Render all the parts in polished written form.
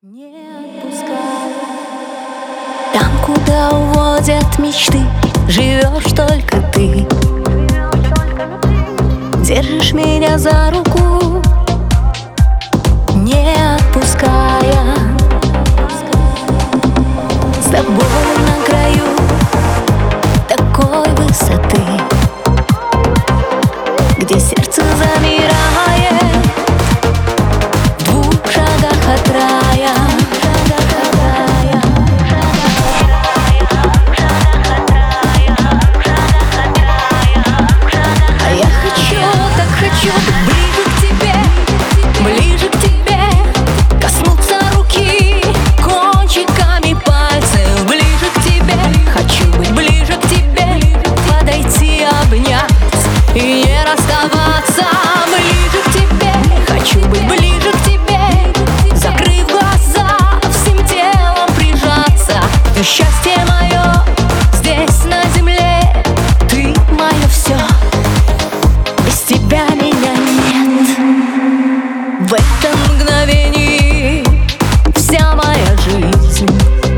Не отпускай. Там, куда уводят мечты, живешь только ты. Держишь меня за руку, не отпуская. С тобой на краю такой высоты, где сердце замирает в 2 шагах от рая. А я хочу, так хочу ближе к тебе, ближе к тебе, коснуться руки кончиками пальцев. Ближе к тебе, хочу быть ближе к тебе, подойти, обнять и не расставаться. Ближе к тебе, хочу быть ближе к тебе, закрыв глаза, всем телом прижаться. Ты счастье мое здесь на земле, ты мое все, без тебя меня нет. В этом мгновении вся моя жизнь,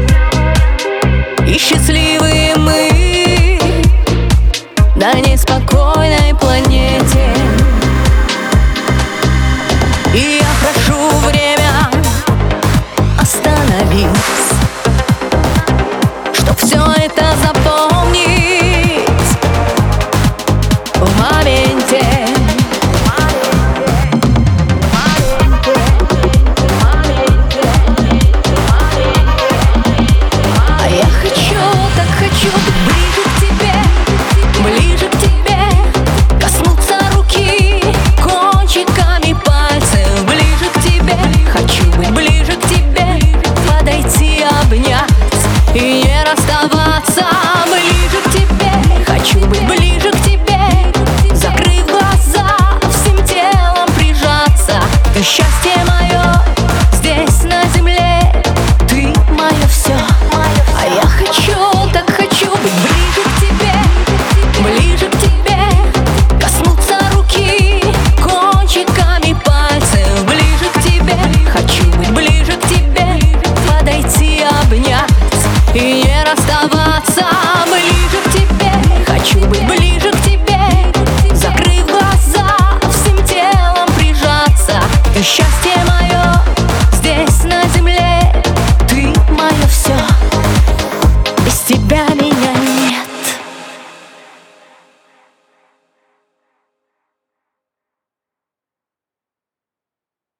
и счастливые мы на неспокойной планете. И я прошу время, остановись, чтоб все это запомнить в моменте. А я хочу, так хочу ближе к тебе, ближе к тебе, коснуться руки кончиками пальцев. Ближе к тебе, хочу быть ближе к тебе, подойти, обнять и не расставаться. Ближе к тебе, хочу быть ближе к тебе, закрыв глаза, всем телом прижаться. Ты счастье мое здесь на земле, ты мое все. А я хочу, так хочу быть ближе к тебе, ближе к тебе, коснуться руки кончиками пальцев. Ближе к тебе, хочу быть ближе к тебе, подойти, обнять и не расставаться. Ближе к тебе, хочу быть ближе к тебе, закрыв глаза, всем телом прижаться. Ты счастье мое